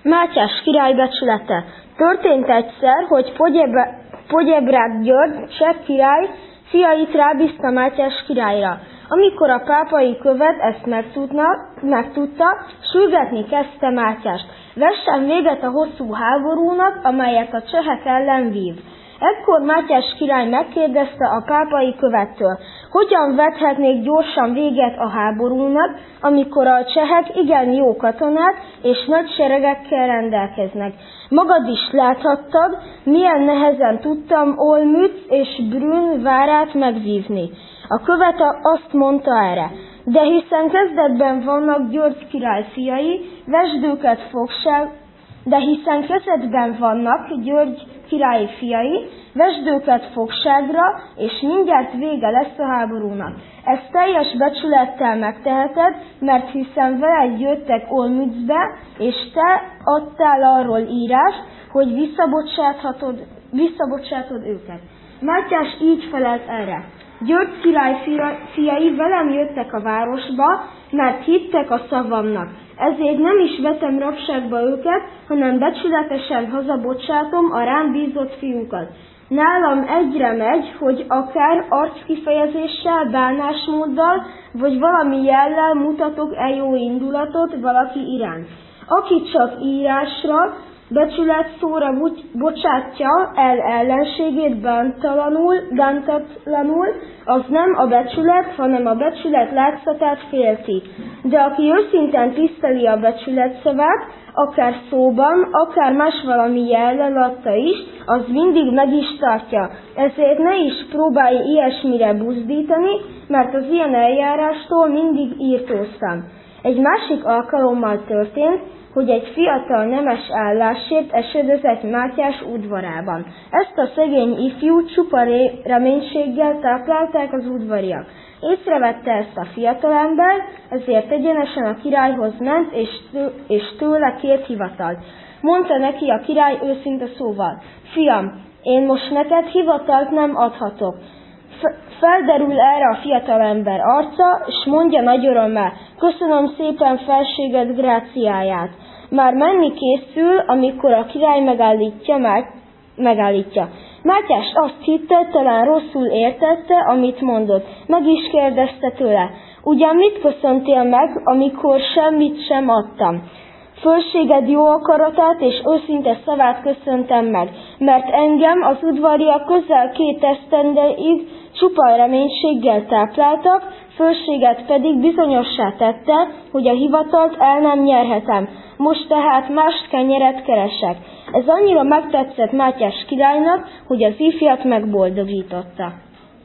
Mátyás király becsülete. Történt egyszer, hogy Podjebrad György, cseh király, fiait rábízta Mátyás királyra. Amikor a pápai követ ezt megtudta, sürgetni kezdte Mátyást. Vessen véget a hosszú háborúnak, amelyet a csehek ellen vív. Ekkor Mátyás király megkérdezte a pápai követtől, hogyan vethetnék gyorsan véget a háborúnak, amikor a csehek igen jó katonák és nagy seregekkel rendelkeznek. Magad is láthattad, milyen nehezen tudtam Olmütz és Brünn várát megvívni. A követe azt mondta erre: de hiszen kezdetben vannak György király fiai, vesd őket fogságra, és mindjárt vége lesz a háborúnak. Ezt teljes becsülettel megteheted, mert hiszen veled jöttek Olmützbe, és te adtál arról írást, hogy visszabocsátod őket. Mátyás így felelt erre: György király fiai velem jöttek a városba, mert hittek a szavamnak. Ezért nem is vetem rabságba őket, hanem becsületesen hazabocsátom a rám bízott fiúkat. Nálam egyre megy, hogy akár arckifejezéssel, bánásmóddal, vagy valami jellel mutatok jó indulatot valaki iránt. Aki csak írásra, becsületszóra bocsátja el ellenségét bántatlanul, az nem a becsület, hanem a becsület látszatát félti. De aki őszintén tiszteli a becsület szavát, akár szóban, akár más valami jellel adta is, az mindig meg is tartja. Ezért ne is próbálj ilyesmire buzdítani, mert az ilyen eljárástól mindig írtóztam. Egy másik alkalommal történt, hogy egy fiatal nemes állásért esedezett Mátyás udvarában. Ezt a szegény ifjú csupa reménységgel táplálták az udvariak. Észrevette ezt a fiatalember, ezért egyenesen a királyhoz ment, és tőle kért hivatalt. Mondta neki a király őszinte szóval: fiam, én most neked hivatalt nem adhatok. Felderül erre a fiatalember arca, és mondja nagy örömmel: köszönöm szépen felséged gráciáját. Már menni készül, amikor a király megállítja. Mátyás azt hitte, talán rosszul értette, amit mondott. Meg is kérdezte tőle: ugyan mit köszöntél meg, amikor semmit sem adtam? Fölséged jó akaratát és őszinte szavát köszöntem meg, mert engem az udvariak közel 2 esztendeig csupa reménységgel tápláltak, fölséget pedig bizonyossá tette, hogy a hivatalt el nem nyerhetem. Most tehát más kenyeret keresek. Ez annyira megtetszett Mátyás királynak, hogy az ifjat megboldogította.